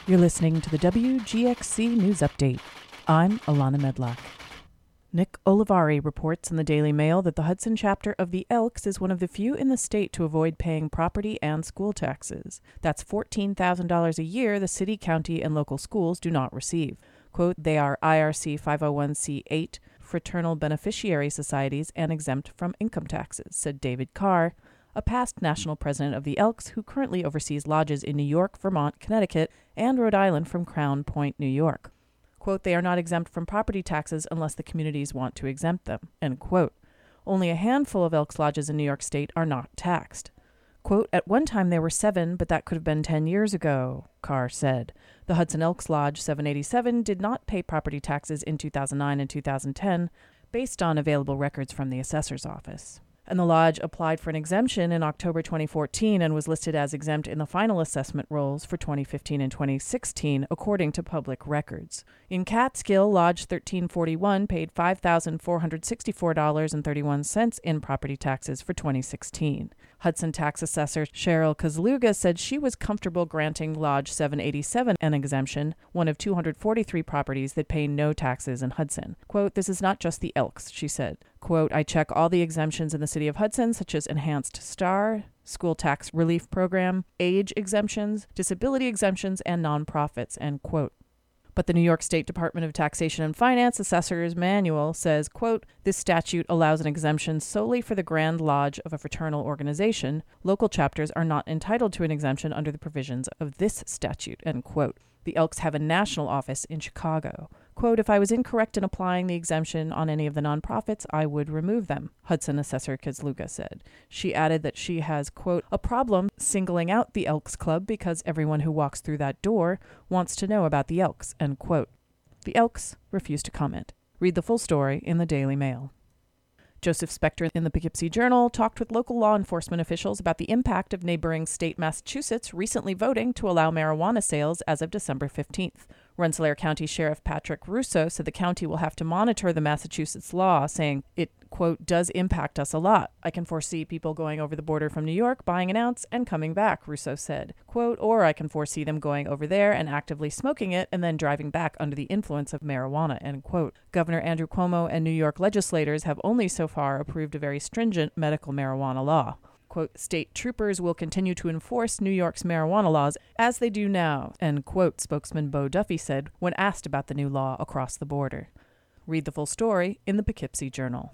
You're listening to the WGXC News Update. I'm Alana Medlock. Nick Olivari reports in the Daily Mail that the Hudson chapter of the Elks is one of the few in the state to avoid paying property and school taxes. That's $14,000 a year the city, county, and local schools do not receive. Quote, they are IRC 501c8 fraternal beneficiary societies and exempt from income taxes, said David Carr, a past national president of the Elks who currently oversees lodges in New York, Vermont, Connecticut, and Rhode Island from Crown Point, New York. Quote, they are not exempt from property taxes unless the communities want to exempt them, end quote. Only a handful of Elks lodges in New York State are not taxed. Quote, at one time there were 7, but that could have been 10 years ago, Carr said. The Hudson Elks Lodge 787 did not pay property taxes in 2009 and 2010, based on available records from the assessor's office. And the lodge applied for an exemption in October 2014 and was listed as exempt in the final assessment rolls for 2015 and 2016, according to public records. In Catskill, Lodge 1341 paid $5,464.31 in property taxes for 2016. Hudson tax assessor Cheryl Kozluga said she was comfortable granting Lodge 787 an exemption, one of 243 properties that pay no taxes in Hudson. Quote, this is not just the Elks, she said. Quote, I check all the exemptions in the city of Hudson, such as enhanced STAR, school tax relief program, age exemptions, disability exemptions, and nonprofits, end quote. But the New York State Department of Taxation and Finance Assessor's Manual says, quote, this statute allows an exemption solely for the Grand Lodge of a fraternal organization. Local chapters are not entitled to an exemption under the provisions of this statute, end quote. The Elks have a national office in Chicago. Quote, if I was incorrect in applying the exemption on any of the nonprofits, I would remove them, Hudson Assessor Kozluga said. She added that she has, quote, a problem singling out the Elks Club because everyone who walks through that door wants to know about the Elks, end quote. The Elks refused to comment. Read the full story in the Daily Mail. Joseph Spector in the Poughkeepsie Journal talked with local law enforcement officials about the impact of neighboring state Massachusetts recently voting to allow marijuana sales as of December 15th. Rensselaer County Sheriff Patrick Russo said the county will have to monitor the Massachusetts law, saying it, quote, does impact us a lot. I can foresee people going over the border from New York, buying an ounce, and coming back, Russo said. Quote, or I can foresee them going over there and actively smoking it and then driving back under the influence of marijuana, end quote. Governor Andrew Cuomo and New York legislators have only so far approved a very stringent medical marijuana law. Quote, state troopers will continue to enforce New York's marijuana laws as they do now, end quote, spokesman Bo Duffy said when asked about the new law across the border. Read the full story in the Poughkeepsie Journal.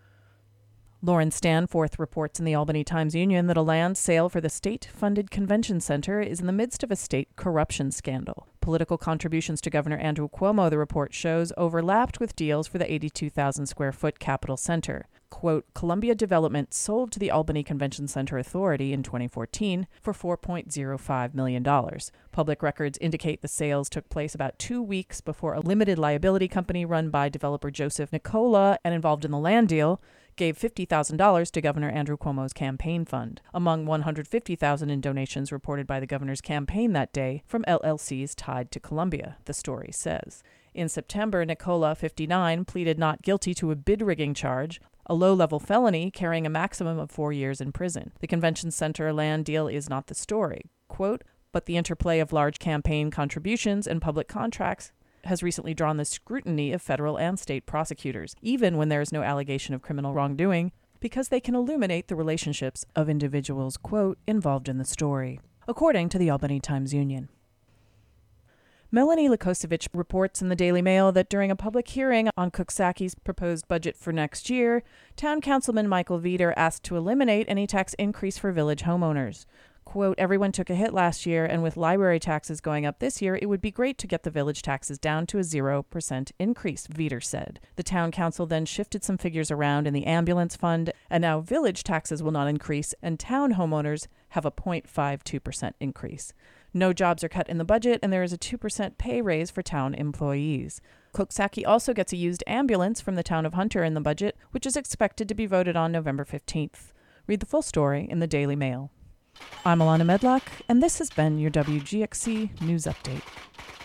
Lauren Stanforth reports in the Albany Times-Union that a land sale for the state-funded convention center is in the midst of a state corruption scandal. Political contributions to Governor Andrew Cuomo, the report shows, overlapped with deals for the 82,000-square-foot Capitol Center. Quote, Columbia Development sold to the Albany Convention Center Authority in 2014 for $4.05 million. Public records indicate the sales took place about 2 weeks before a limited liability company run by developer Joseph Nicola and involved in the land deal gave $50,000 to Governor Andrew Cuomo's campaign fund, among $150,000 in donations reported by the governor's campaign that day from LLCs tied to Columbia, the story says. In September, Nicola, 59, pleaded not guilty to a bid rigging charge, a low-level felony carrying a maximum of 4 years in prison. The convention center land deal is not the story. Quote, but the interplay of large campaign contributions and public contracts has recently drawn the scrutiny of federal and state prosecutors, even when there is no allegation of criminal wrongdoing, because they can illuminate the relationships of individuals, quote, involved in the story, according to the Albany Times-Union. Melanie Lukosevich reports in the Daily Mail that during a public hearing on Coxsackie's proposed budget for next year, Town Councilman Michael Veeder asked to eliminate any tax increase for village homeowners. Quote, everyone took a hit last year, and with library taxes going up this year, it would be great to get the village taxes down to a 0% increase, Veeder said. The town council then shifted some figures around in the ambulance fund, and now village taxes will not increase, and town homeowners have a 0.52% increase. No jobs are cut in the budget, and there is a 2% pay raise for town employees. Coxsackie also gets a used ambulance from the town of Hunter in the budget, which is expected to be voted on November 15th. Read the full story in the Daily Mail. I'm Alana Medlock, and this has been your WGXC News Update.